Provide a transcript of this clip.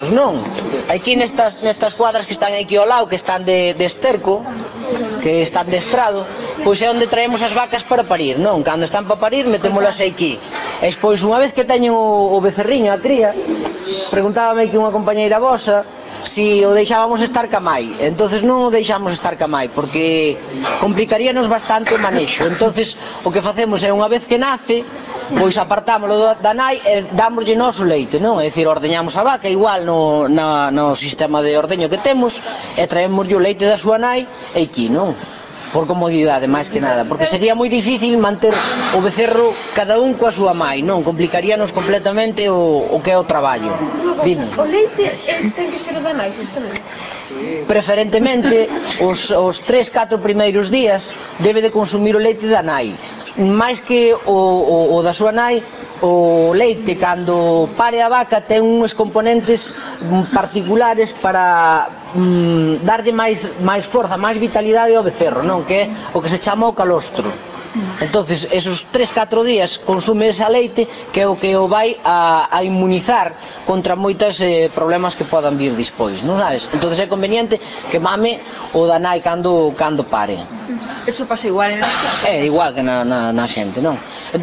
Non, aquí nestas cuadras que están aquí ao lado, que están de esterco, que están de estrado, pois é onde traemos as vacas para parir, non? Cando están para parir, metémolas aquí. E pois unha vez que teñen o becerriño, a cría, preguntábame aquí unha compañeira vosa si o deixábamos estar ca mai. Entonces non o deixamos estar ca mai, porque complicaríanos bastante o manexo. Entonces o que facemos é, unha vez que nace, pois apartámoslo da nai e dámoslle noso leite, non? É dicir, ordeñamos a vaca igual no sistema de ordeño que temos e traémoslle o leite da súa nai aquí, non? Por comodidade, máis que nada, porque sería moi difícil manter o becerro cada un coa súa mai, non? Complicaríanos completamente o que é o traballo. Dime. O leite ten que ser o da nai, justamente. Preferentemente, os 3-4 primeiros días debe de consumir o leite da nai. Máis que o da súa nai, o leite cando pare a vaca ten uns componentes particulares para darlle máis forza, máis vitalidade ao becerro, non? Que é o que se chama o calostro. Entonces, esos 3-4 días consume ese leite, que é o que o vai a inmunizar contra moitos problemas que podan vir despois, non sabes? Entonces é conveniente que mame o da nai cando pare. Eso pasa igual, non? É igual que na xente, non?